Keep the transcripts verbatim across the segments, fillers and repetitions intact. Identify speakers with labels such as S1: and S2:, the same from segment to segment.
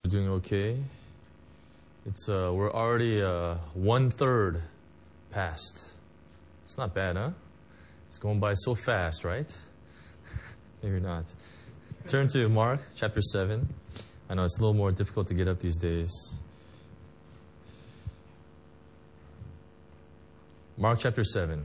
S1: Doing okay. It's uh, we're already uh, one third past. It's not bad, huh? It's going by so fast, right? Maybe not. Turn to Mark chapter seven. I know it's a little more difficult to get up these days. Mark chapter seven.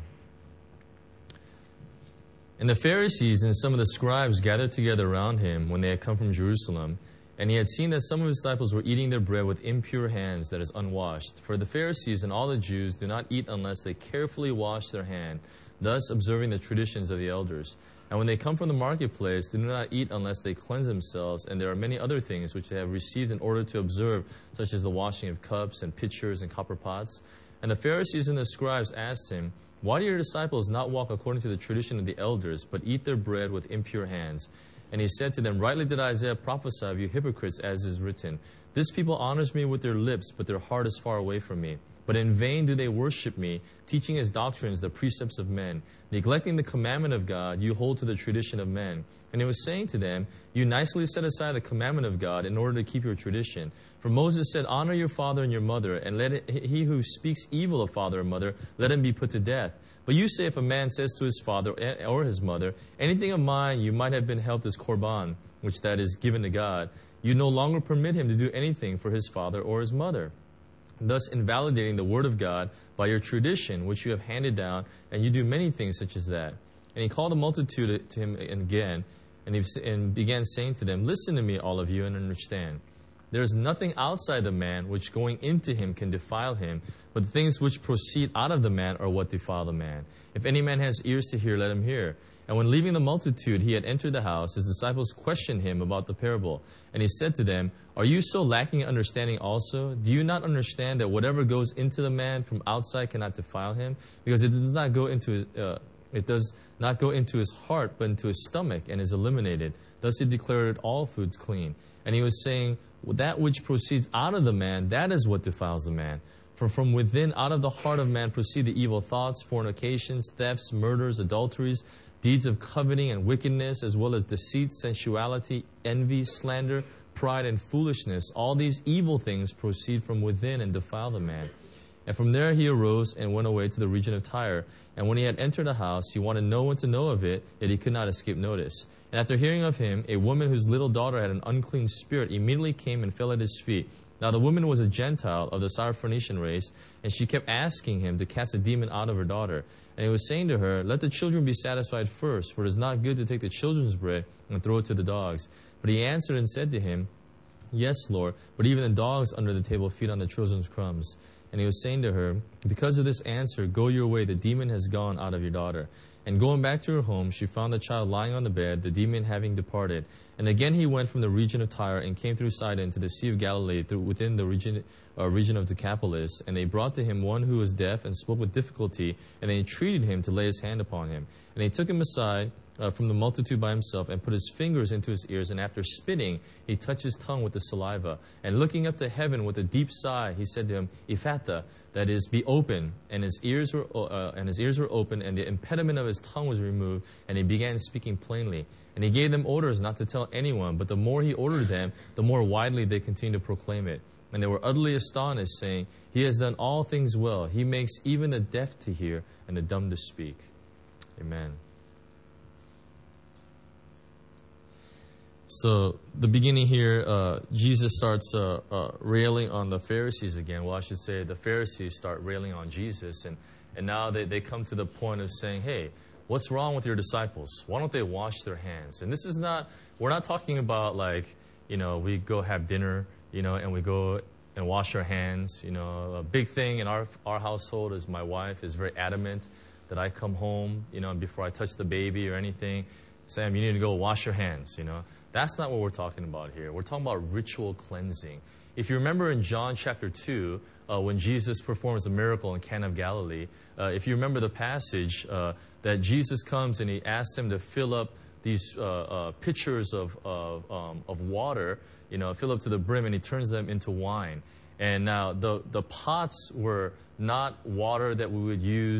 S1: And the Pharisees and some of the scribes gathered together around him when they had come from Jerusalem. And he had seen that some of his disciples were eating their bread with impure hands, that is, unwashed. For the Pharisees and all the Jews do not eat unless they carefully wash their hand, thus observing the traditions of the elders. And when they come from the marketplace, they do not eat unless they cleanse themselves. And there are many other things which they have received in order to observe, such as the washing of cups and pitchers and copper pots. And the Pharisees and the scribes asked him, "Why do your disciples not walk according to the tradition of the elders, but eat their bread with impure hands?" And he said to them, "Rightly did Isaiah prophesy of you hypocrites, as is written, This people honors me with their lips, but their heart is far away from me. But in vain do they worship me, teaching as doctrines the precepts of men. Neglecting the commandment of God, you hold to the tradition of men." And he was saying to them, "You nicely set aside the commandment of God in order to keep your tradition. For Moses said, 'Honor your father and your mother, and let it, he who speaks evil of father or mother, let him be put to death.' But you say, if a man says to his father or his mother, 'Anything of mine you might have been helped as korban,' which that is given to God, you no longer permit him to do anything for his father or his mother, thus invalidating the word of God by your tradition, which you have handed down, and you do many things such as that." And he called the multitude to him again, and, he, and began saying to them, "Listen to me, all of you, and understand. There is nothing outside the man which going into him can defile him, but the things which proceed out of the man are what defile the man. If any man has ears to hear, let him hear." And when leaving the multitude, he had entered the house, his disciples questioned him about the parable. And he said to them, "Are you so lacking in understanding also? Do you not understand that whatever goes into the man from outside cannot defile him? Because it does not go into his, uh, it does not go into his heart, but into his stomach, and is eliminated. Thus he declared all foods clean." And he was saying, "That which proceeds out of the man, that is what defiles the man. For from within, out of the heart of man, proceed the evil thoughts, fornications, thefts, murders, adulteries, deeds of coveting and wickedness, as well as deceit, sensuality, envy, slander, pride, and foolishness. All these evil things proceed from within and defile the man." And from there he arose and went away to the region of Tyre. And when he had entered a house, he wanted no one to know of it, yet he could not escape notice. And after hearing of him, a woman whose little daughter had an unclean spirit immediately came and fell at his feet. Now the woman was a Gentile of the Syrophoenician race, and she kept asking him to cast a demon out of her daughter. And he was saying to her, "Let the children be satisfied first, for it is not good to take the children's bread and throw it to the dogs." But he answered and said to him, "Yes, Lord, but even the dogs under the table feed on the children's crumbs." And he was saying to her, "Because of this answer, go your way, the demon has gone out of your daughter." And going back to her home, she found the child lying on the bed, the demon having departed. And again he went from the region of Tyre and came through Sidon to the Sea of Galilee, through within the region, uh, region of Decapolis. And they brought to him one who was deaf and spoke with difficulty, and they entreated him to lay his hand upon him. And he took him aside uh, from the multitude by himself, and put his fingers into his ears, and after spitting, he touched his tongue with the saliva. And looking up to heaven with a deep sigh, he said to him, "Ephphatha," that is, "be open." And his ears were uh, and his ears were open, and the impediment of his tongue was removed, and he began speaking plainly. And he gave them orders not to tell anyone, but the more he ordered them, the more widely they continued to proclaim it. And they were utterly astonished, saying, "He has done all things well. He makes even the deaf to hear and the dumb to speak." Amen. So the beginning here, uh, Jesus starts uh, uh, railing on the Pharisees again. Well, I should say the Pharisees start railing on Jesus, and, and now they, they come to the point of saying, "Hey, what's wrong with your disciples? Why don't they wash their hands?" And this is not, we're not talking about like, you know, we go have dinner, you know, and we go and wash our hands. You know, a big thing in our our household is my wife is very adamant that I come home, you know, before I touch the baby or anything, "Sam, you need to go wash your hands," you know. That's not what we're talking about here. We're talking about ritual cleansing. If you remember in John chapter two, uh, when Jesus performs a miracle in Cana of Galilee, uh, if you remember the passage uh, that Jesus comes and he asks them to fill up these uh, uh, pitchers of, of, um, of water, you know, fill up to the brim, and he turns them into wine. And now the, the pots were not water that we would use,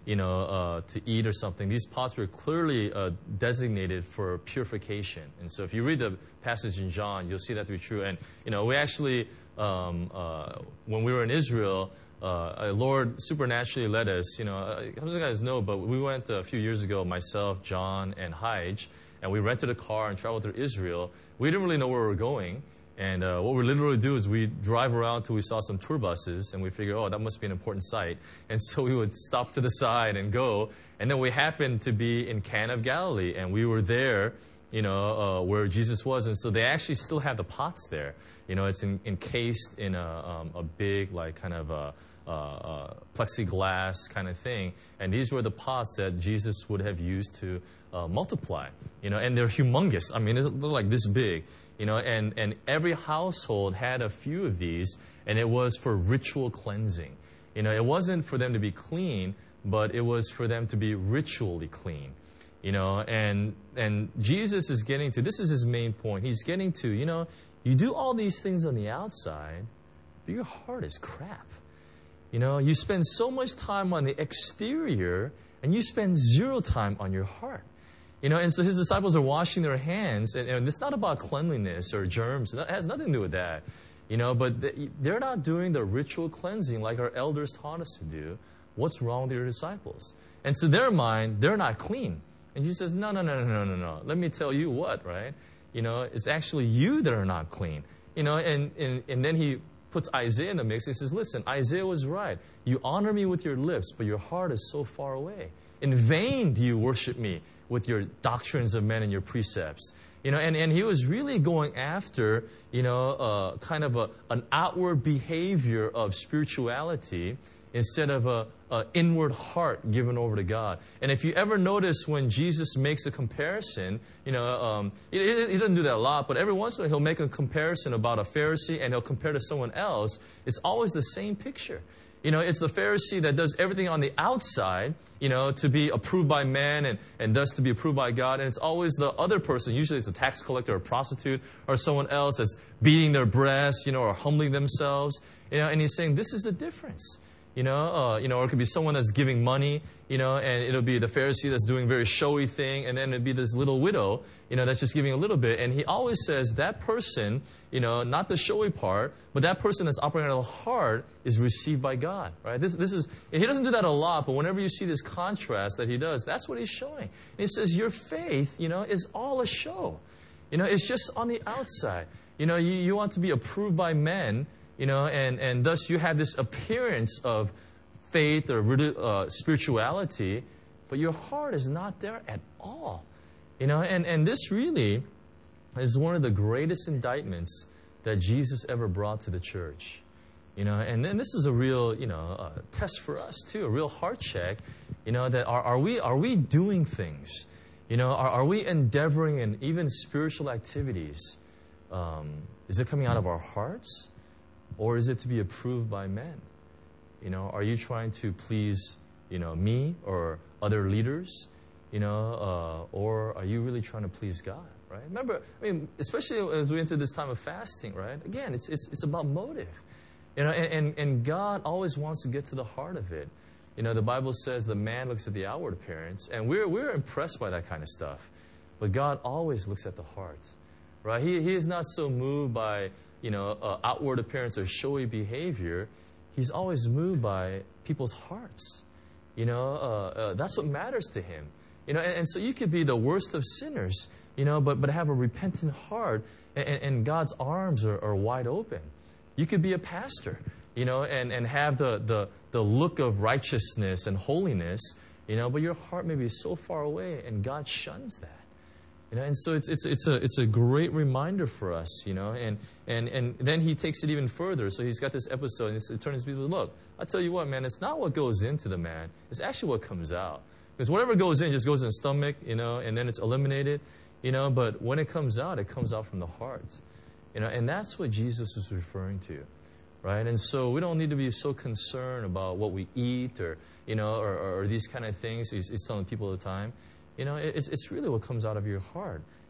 S1: you know, uh, to eat or something, these pots were clearly uh, designated for purification. And so if you read the passage in John, you'll see that to be true. And, you know, we actually, um, uh, when we were in Israel, uh, Lord supernaturally led us. You know, uh, how many of you guys know, but we went a few years ago, myself, John, and Hajj, and we rented a car and traveled through Israel. We didn't really know where we were going. And uh, what we literally do is we drive around till we saw some tour buses, and we figure, oh, that must be an important site. And so we would stop to the side and go. And then we happened to be in Cana of Galilee, and we were there, you know, uh, where Jesus was. And so they actually still have the pots there. You know, it's in, encased in a, um, a big, like, kind of a, a, a plexiglass kind of thing. And these were the pots that Jesus would have used to uh, multiply. You know, and they're humongous. I mean, they're like this big. You know, and, and every household had a few of these, and it was for ritual cleansing. You know, it wasn't for them to be clean, but it was for them to be ritually clean. You know, and and Jesus is getting to, this is his main point. He's getting to, you know, you do all these things on the outside, but your heart is crap. You know, you spend so much time on the exterior, and you spend zero time on your heart. You know, and so his disciples are washing their hands, and, and it's not about cleanliness or germs. It has nothing to do with that. You know, but they're not doing the ritual cleansing like our elders taught us to do. What's wrong with your disciples? And to their mind, they're not clean. And Jesus says, no, no, no, no, no, no, no. Let me tell you what, right? You know, it's actually you that are not clean. You know, and, and, and then he puts Isaiah in the mix. He says, listen, Isaiah was right. You honor me with your lips, but your heart is so far away. In vain do you worship me with your doctrines of men and your precepts. You know, and, and he was really going after, you know, uh, kind of a, an outward behavior of spirituality instead of a, a inward heart given over to God. And if you ever notice when Jesus makes a comparison, you know, um, he, he doesn't do that a lot, but every once in a while he'll make a comparison about a Pharisee and he'll compare to someone else. It's always the same picture. You know, it's the Pharisee that does everything on the outside, you know, to be approved by men and, and thus to be approved by God. And it's always the other person, usually it's a tax collector or a prostitute or someone else that's beating their breasts, you know, or humbling themselves. You know, and he's saying this is the difference. You know, uh, you know, or it could be someone that's giving money, you know, and it'll be the Pharisee that's doing a very showy thing, and then it'll be this little widow, you know, that's just giving a little bit. And he always says that person, you know, not the showy part, but that person that's operating out of the heart is received by God, right? This, this is, he doesn't do that a lot, but whenever you see this contrast that he does, that's what he's showing. And he says your faith, you know, is all a show. You know, it's just on the outside. You know, you, you want to be approved by men, you know, and, and thus you have this appearance of faith or uh, spirituality, but your heart is not there at all. You know, and, and this really is one of the greatest indictments that Jesus ever brought to the church. You know, and then this is a real, you know, uh, test for us too, a real heart check, you know, that are, are we are we doing things? You know, are, are we endeavoring in even spiritual activities? Um, is it coming out of our hearts? Or is it to be approved by men? You know, are you trying to please, you know, me or other leaders? You know, uh, or are you really trying to please God, right? Remember, I mean, especially as we enter this time of fasting, right? Again, it's it's it's about motive. You know, and, and, and God always wants to get to the heart of it. You know, the Bible says the man looks at the outward appearance, and we're we're impressed by that kind of stuff. But God always looks at the heart, right? He He is not so moved by, you know, uh, outward appearance or showy behavior. He's always moved by people's hearts. You know, uh, uh, that's what matters to him. You know, and, and so you could be the worst of sinners, you know, but, but have a repentant heart, and, and God's arms are, are wide open. You could be a pastor, you know, and, and have the, the, the look of righteousness and holiness, you know, but your heart may be so far away, and God shuns that. You know, and so it's it's it's a it's a great reminder for us, you know, and and and then he takes it even further. So he's got this episode, and he turns to people, look, I tell you what, man, it's not what goes into the man; it's actually what comes out. Because whatever goes in just goes in the stomach, you know, and then it's eliminated, you know. But when it comes out, it comes out from the heart, you know, and that's what Jesus is referring to, right? And so we don't need to be so concerned about what we eat or you know or, or these kind of things. He's, he's telling people all the time. You know, it's, it's really what comes out of your heart.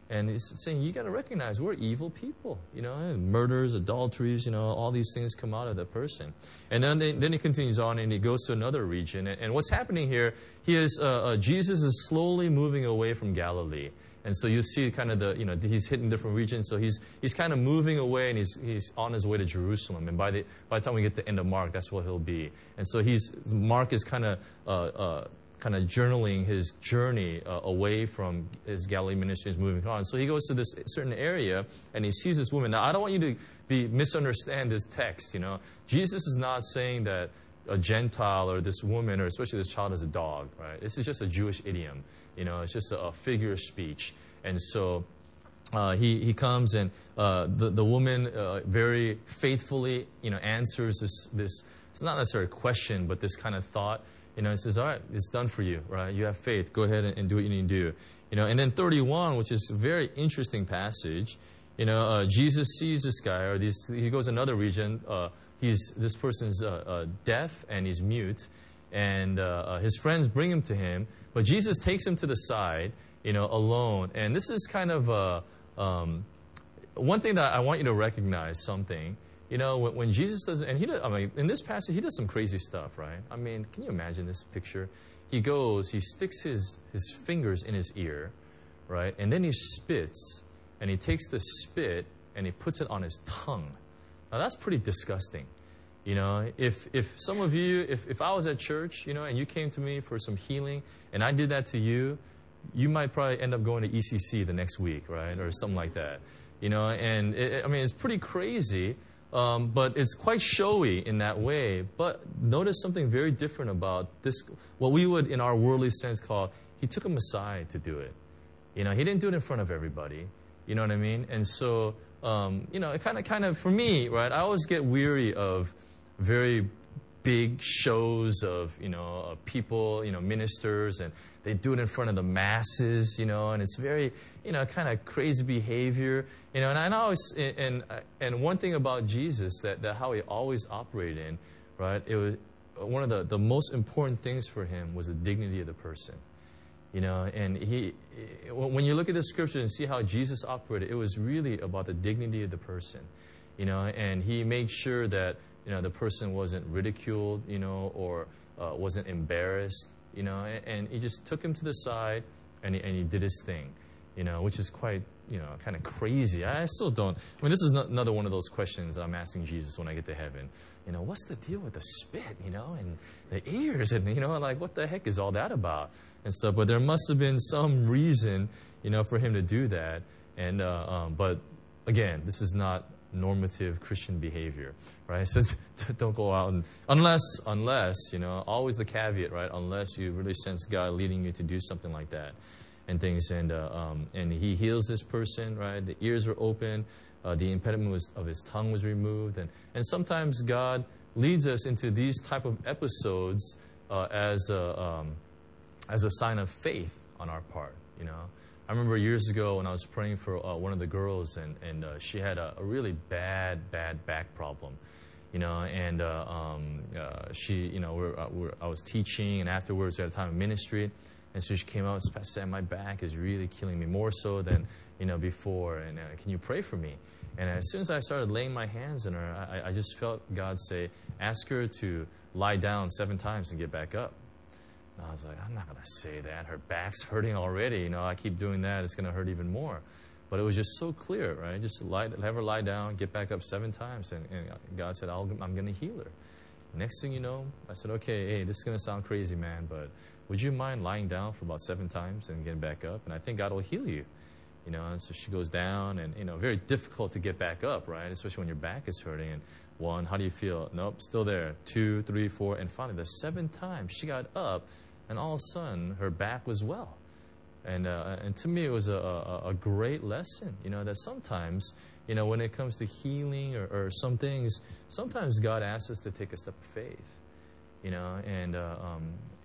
S1: And he's saying, you got to recognize we're evil people, you know, murders, adulteries, you know, all these things come out of the person. And then they, then he continues on and he goes to another region. And, and what's happening here, he is, uh, uh, Jesus is slowly moving away from Galilee. And so you see kind of the, you know, he's hitting different regions. So he's he's kind of moving away and he's he's on his way to Jerusalem. And by the by the time we get to the end of Mark, that's what he'll be. And so he's, Mark is kind of, uh, uh, kind of journaling his journey uh, away from his Galilee ministry, is moving on. So he goes to this certain area and he sees this woman. Now, I don't want you to be misunderstand this text, you know. Jesus is not saying that a Gentile or this woman or especially this child is a dog, right? This is just a Jewish idiom, you know. It's just a, a figure of speech. And so uh, he, he comes and uh, the, the woman uh, very faithfully, you know, answers this, this, it's not necessarily a question, but this kind of thought. You know, it says, all right, it's done for you, right? You have faith. Go ahead and, and do what you need to do. You know, and then thirty-one, which is a very interesting passage. You know, uh, Jesus sees this guy, or these, he goes another region. Uh, he's this person's uh, uh, deaf and he's mute, and uh, uh, his friends bring him to him. But Jesus takes him to the side, you know, alone. And this is kind of uh, um, one thing that I want you to recognize. Something. You know, when, when Jesus does, and he does, I mean, in this passage, he does some crazy stuff, right? I mean, can you imagine this picture? He goes, he sticks his, his fingers in his ear, right? And then he spits, and he takes the spit, and he puts it on his tongue. Now, that's pretty disgusting. You know, if, if some of you, if, if I was at church, you know, and you came to me for some healing, and I did that to you, you might probably end up going to E C C the next week, right? Or something like that. You know, and, it, I mean, it's pretty crazy. Um, but it's quite showy in that way. But notice something very different about this, what we would in our worldly sense call, he took him aside to do it. You know, he didn't do it in front of everybody. You know what I mean? And so, um, you know, it kind of, kind of, for me, right, I always get weary of very big shows of, you know, uh, people, you know, ministers, and they do it in front of the masses, you know, and it's very, you know, kind of crazy behavior, you know, and I always, and and one thing about Jesus that, that how he always operated in, right, it was one of the, the most important things for him was the dignity of the person, you know, and he, when you look at the scripture and see how Jesus operated, it was really about the dignity of the person, you know, and he made sure that, you know, the person wasn't ridiculed, you know, or uh, wasn't embarrassed, you know, and, and he just took him to the side and he, and he did his thing, you know, which is quite, you know, kind of crazy. I still don't, I mean, this is not, another one of those questions that I'm asking Jesus when I get to heaven. You know, what's the deal with the spit, you know, and the ears, and, you know, like, what the heck is all that about and stuff? But there must have been some reason, you know, for him to do that. And, uh, um, but again, this is not normative Christian behavior, right? So don't go out and, unless, unless, you know, always the caveat, right? Unless you really sense God leading you to do something like that and things. And, uh, um, and he heals this person, right? The ears were open. Uh, the impediment was, of his tongue was removed. And, and sometimes God leads us into these type of episodes uh, as, a, um, as a sign of faith on our part, you know? I remember years ago when I was praying for uh, one of the girls, and, and uh, she had a, a really bad, bad back problem, you know, and uh, um, uh, she, you know, we're, uh, we're, I was teaching, and afterwards we had a time of ministry, and so she came out and said, "Pastor Sam, my back is really killing me, more so than, you know, before, and uh, can you pray for me?" And as soon as I started laying my hands on her, I, I just felt God say, "Ask her to lie down seven times and get back up." And I was like, I'm not going to say that. Her back's hurting already. You know, I keep doing that, it's going to hurt even more. But it was just so clear, right? Just lie, have her lie down, get back up seven times. And, and God said, I'll, I'm going to heal her. Next thing you know, I said, okay, hey, this is going to sound crazy, man, but would you mind lying down for about seven times and getting back up? And I think God will heal you. You know, and so she goes down, and, you know, very difficult to get back up, right? Especially when your back is hurting. And one, how do you feel? Nope, still there. Two, three, four, and finally the seventh time she got up, and all of a sudden, her back was well. And uh, and to me, it was a, a, a great lesson, you know, that sometimes, you know, when it comes to healing or, or some things, sometimes God asks us to take a step of faith, you know, and, uh, um,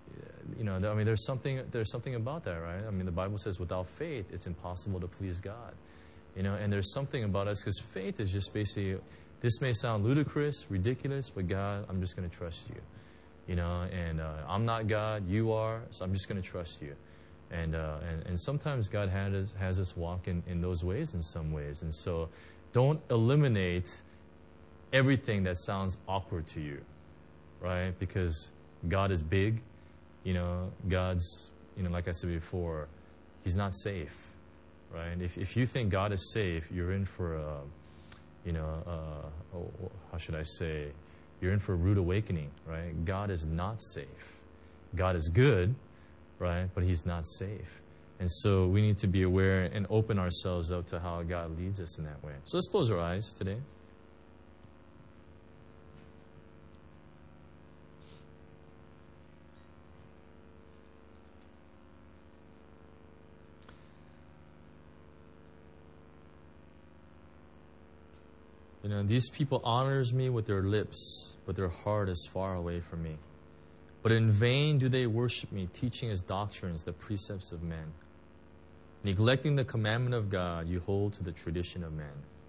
S1: you know, I mean, there's something, there's something about that, right? I mean, the Bible says without faith, it's impossible to please God, you know, and there's something about us, because faith is just basically, this may sound ludicrous, ridiculous, but God, I'm just going to trust you. You know, and uh, I'm not God, you are, so I'm just going to trust you. And, uh, and and sometimes God has us, has us walk in, in those ways in some ways. And so don't eliminate everything that sounds awkward to you, right? Because God is big. You know, God's, you know, like I said before, He's not safe, right? If if you think God is safe, you're in for a, you know, uh, oh, how should I say, you're in for a rude awakening, right? God is not safe. God is good, right? But He's not safe. And so we need to be aware and open ourselves up to how God leads us in that way. So let's close our eyes today. You know, these people honors me with their lips, but their heart is far away from me. But in vain do they worship me, teaching as doctrines the precepts of men. Neglecting the commandment of God, you hold to the tradition of man.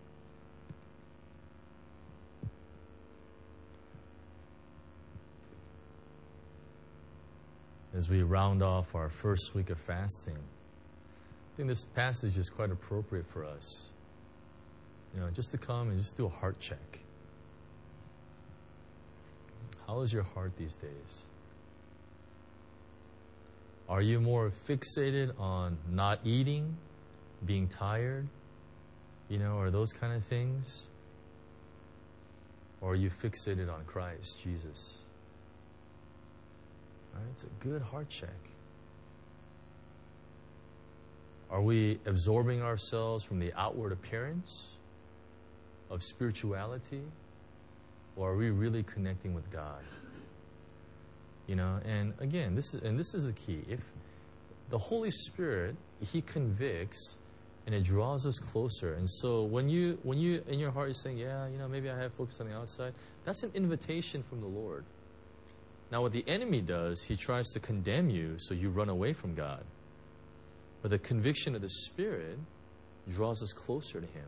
S1: As we round off our first week of fasting, I think this passage is quite appropriate for us. You know, just to come and just do a heart check. How is your heart these days? Are you more fixated on not eating, being tired, you know, or those kind of things? Or are you fixated on Christ, Jesus? Right? It's a good heart check. Are we absorbing ourselves from the outward appearance of spirituality? Or are we really connecting with God? You know, and again, this is and this is the key. If the Holy Spirit, He convicts and it draws us closer. And so when you when you in your heart you're saying, yeah, you know, maybe I have focus on the outside, that's an invitation from the Lord. Now what the enemy does, he tries to condemn you so you run away from God. But the conviction of the Spirit draws us closer to Him.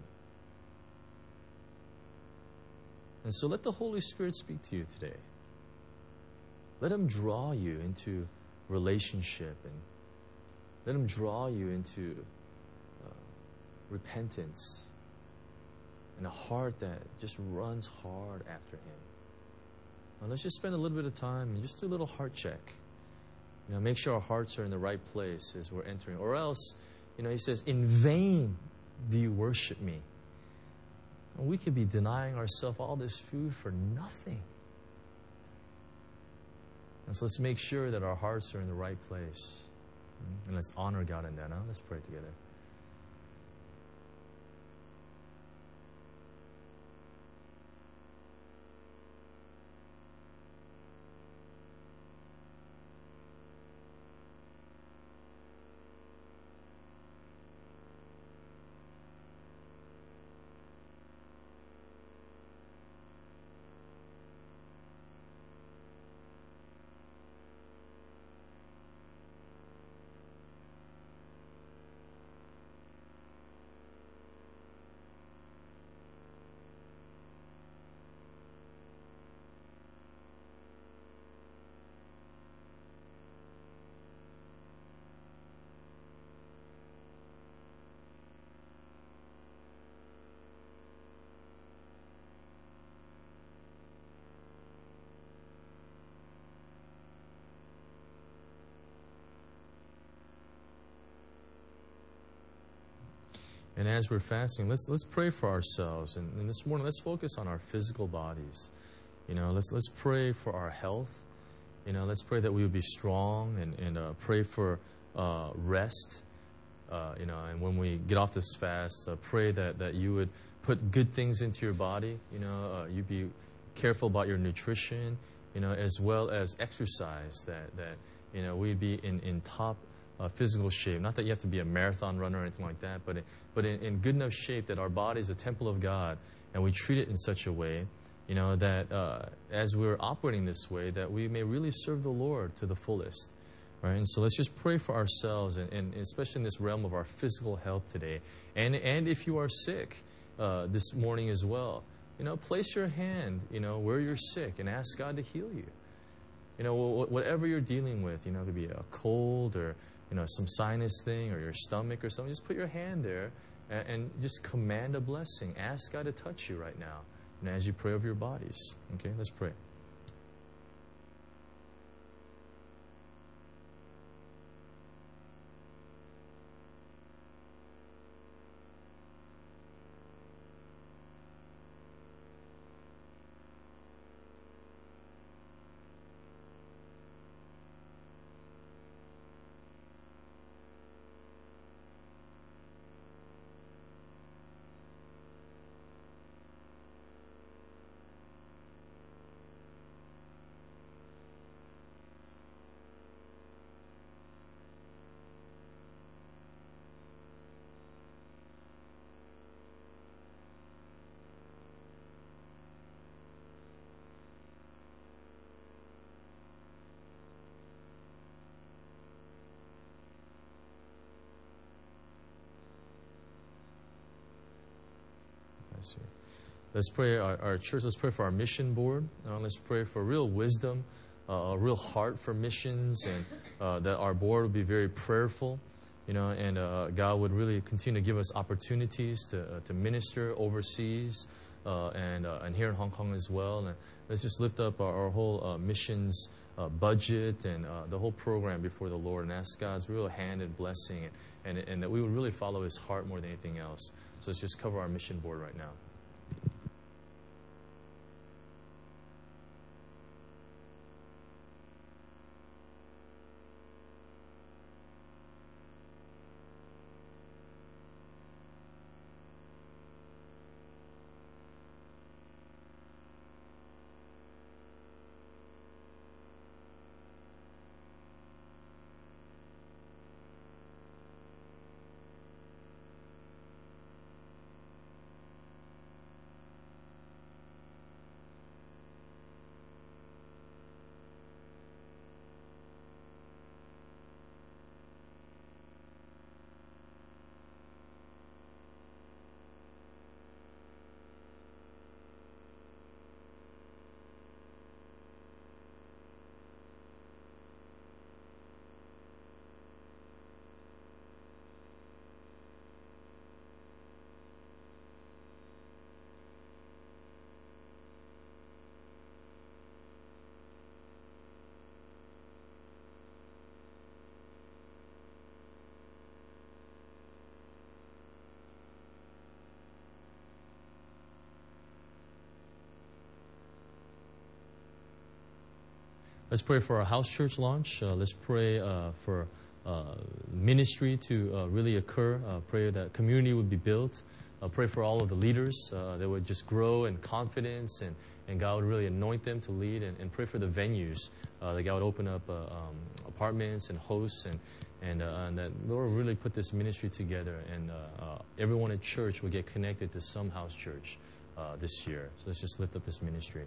S1: And so let the Holy Spirit speak to you today. Let Him draw you into relationship, and let Him draw you into uh, repentance and a heart that just runs hard after Him. Now let's just spend a little bit of time and just do a little heart check. You know, make sure our hearts are in the right place as we're entering. Or else, you know, He says, in vain do you worship me. And we could be denying ourselves all this food for nothing. And so let's make sure that our hearts are in the right place. And let's honor God in that. Huh? Let's pray together. And as we're fasting, let's let's pray for ourselves. And, and this morning, let's focus on our physical bodies. You know, let's let's pray for our health. You know, let's pray that we would be strong, and and uh, pray for uh, rest. Uh, you know, and when we get off this fast, uh, pray that that you would put good things into your body. You know, uh, you be careful about your nutrition. You know, as well as exercise. That that you know we'd be in in top Uh, physical shape. Not that you have to be a marathon runner or anything like that, but in, but in, in good enough shape that our body is a temple of God, and we treat it in such a way, you know, that uh, as we're operating this way, that we may really serve the Lord to the fullest, right? And so let's just pray for ourselves, and, and especially in this realm of our physical health today. And and if you are sick uh, this morning as well, you know, place your hand, you know, where you're sick, and ask God to heal you. You know, whatever you're dealing with, you know, it could be a cold or you know, some sinus thing or your stomach or something, just put your hand there and, and just command a blessing. Ask God to touch you right now, and as you pray over your bodies. Okay, let's pray. Let's pray our, our church. Let's pray for our mission board. Uh, let's pray for real wisdom, uh, a real heart for missions, and uh, that our board would be very prayerful, you know, and uh, God would really continue to give us opportunities to uh, to minister overseas uh, and uh, and here in Hong Kong as well. And let's just lift up our, our whole uh, missions uh, budget and uh, the whole program before the Lord, and ask God's real hand and blessing, and, and and that we would really follow His heart more than anything else. So let's just cover our mission board right now. Let's pray for our house church launch. Uh, let's pray uh, for uh, ministry to uh, really occur. Uh, pray that community would be built. Uh, pray for all of the leaders uh, that would just grow in confidence, and, and God would really anoint them to lead. And, and pray for the venues uh, that God would open up uh, um, apartments and hosts, and and, uh, and that Lord would really put this ministry together, and uh, uh, everyone at church would get connected to some house church uh, this year. So let's just lift up this ministry.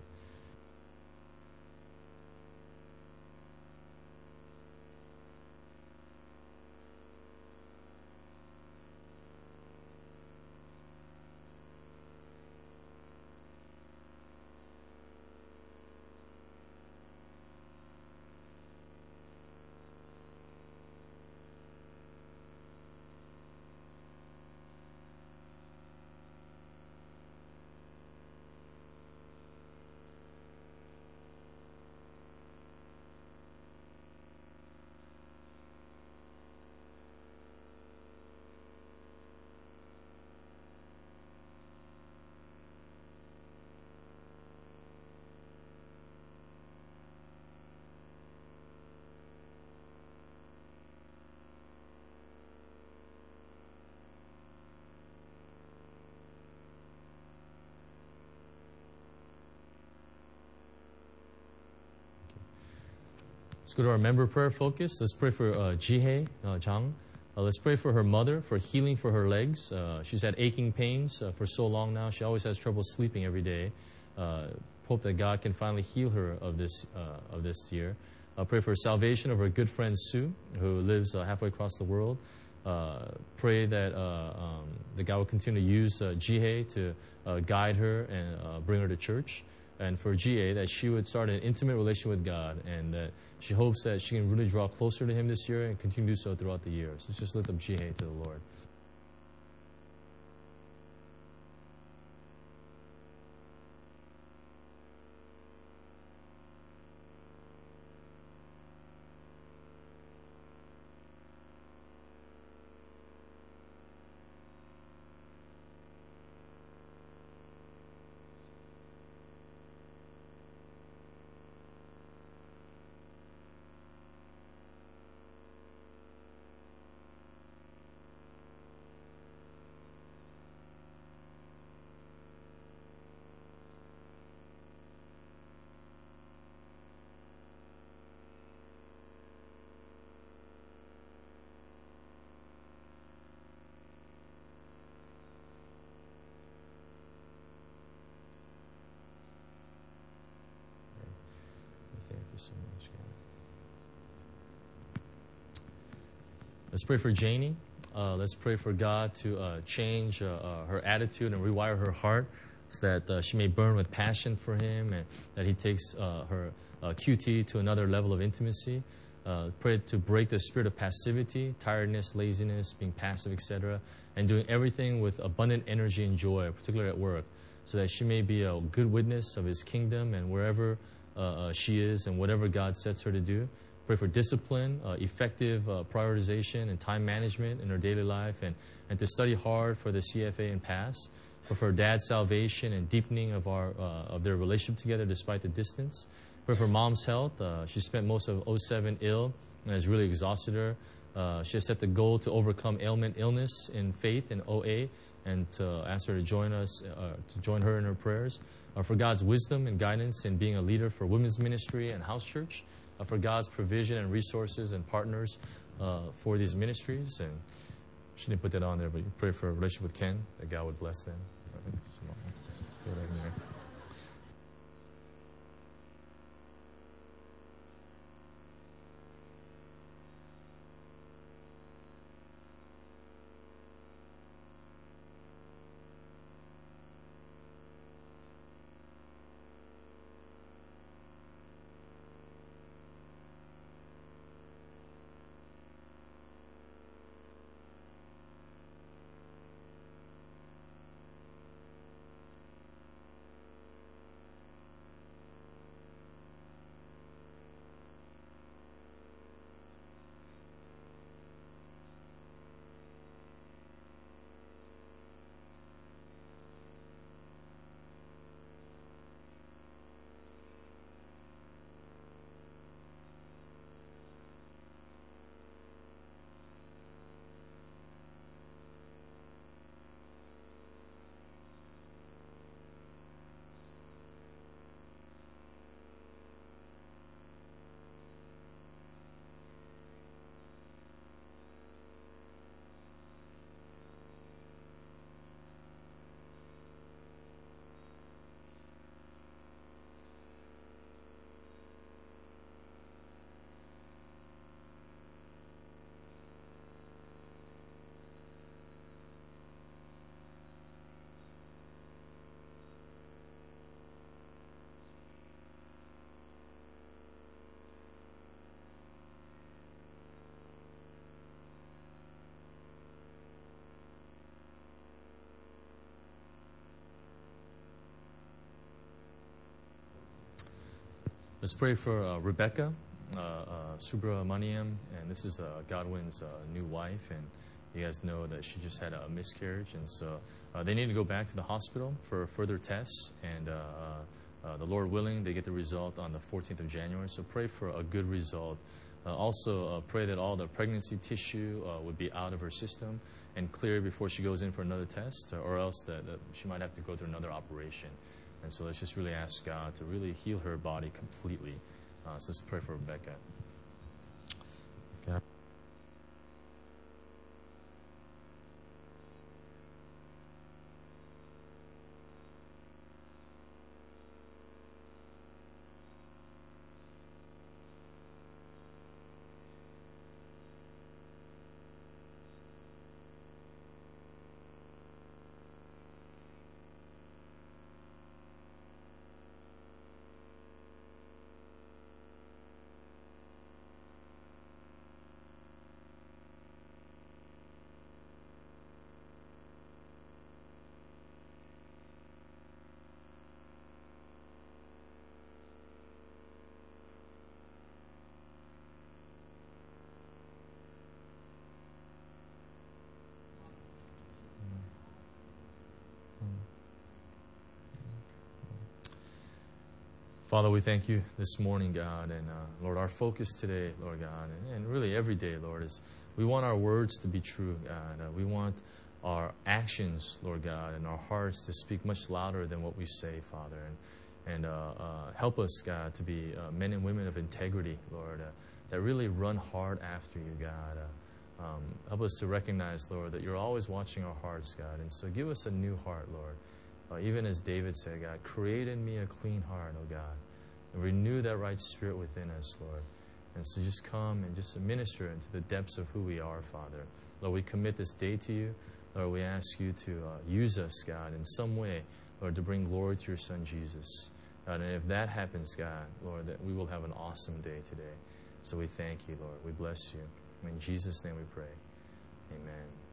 S1: Let's go to our member prayer focus. Let's pray for uh, Jihei uh, Chang. Uh, let's pray for her mother, for healing for her legs. Uh, she's had aching pains uh, for so long now. She always has trouble sleeping every day. Uh, hope that God can finally heal her of this uh, of this year. Uh, pray for salvation of her good friend Sue, who lives uh, halfway across the world. Uh, pray that uh, um, that God will continue to use uh, Jihei to uh, guide her and uh, bring her to church. and for G A, that she would start an intimate relation with God, and that she hopes that she can really draw closer to Him this year and continue to do so throughout the year. So let's just lift up G A to the Lord. Thank you so much, God. Let's pray for Janie. Uh, let's pray for God to uh, change uh, uh, her attitude and rewire her heart so that uh, she may burn with passion for Him, and that He takes uh, her uh, Q T to another level of intimacy. Uh, pray to break the spirit of passivity, tiredness, laziness, being passive, et cetera, and doing everything with abundant energy and joy, particularly at work, so that she may be a good witness of His kingdom and wherever uh, uh, she is and whatever God sets her to do. Pray for discipline, uh, effective uh, prioritization, and time management in her daily life, and, and to study hard for the C F A and pass. Pray for her dad's salvation and deepening of our uh, of their relationship together despite the distance. Pray for mom's health. Uh, she spent most of oh seven ill and has really exhausted her. Uh, she has set the goal to overcome ailment, illness in faith in O A, and to ask her to join us, uh, to join her in her prayers. Uh, for God's wisdom and guidance in being a leader for women's ministry and house church. Uh, for God's provision and resources and partners uh, for these ministries. And she didn't put that on there, but you pray for a relationship with Ken, that God would bless them. Throw that in there. Let's pray for uh, Rebecca uh, uh, Subramaniam, and this is uh, Godwin's uh, new wife, and you guys know that she just had a miscarriage, and so uh, they need to go back to the hospital for further tests, and uh, uh, the Lord willing, they get the result on the fourteenth of January, so pray for a good result. Uh, also, uh, pray that all the pregnancy tissue uh, would be out of her system and clear before she goes in for another test, or else that, that she might have to go through another operation. And so let's just really ask God to really heal her body completely. Uh, so let's pray for Rebecca. God. Father, we thank you this morning, God, and uh, Lord, our focus today, Lord God, and, and really every day, Lord, is we want our words to be true, God. Uh, we want our actions, Lord God, and our hearts to speak much louder than what we say, Father. And, and uh, uh, help us, God, to be uh, men and women of integrity, Lord, uh, that really run hard after you, God. Uh, um, help us to recognize, Lord, that you're always watching our hearts, God. And so give us a new heart, Lord. Uh, even as David said, God, create in me a clean heart, oh God, and renew that right spirit within us, Lord. And so just come and just minister into the depths of who we are, Father. Lord, we commit this day to you. Lord, we ask you to uh, use us, God, in some way, Lord, to bring glory to your Son, Jesus. God, and if that happens, God, Lord, that we will have an awesome day today. So we thank you, Lord. We bless you. In Jesus' name we pray. Amen.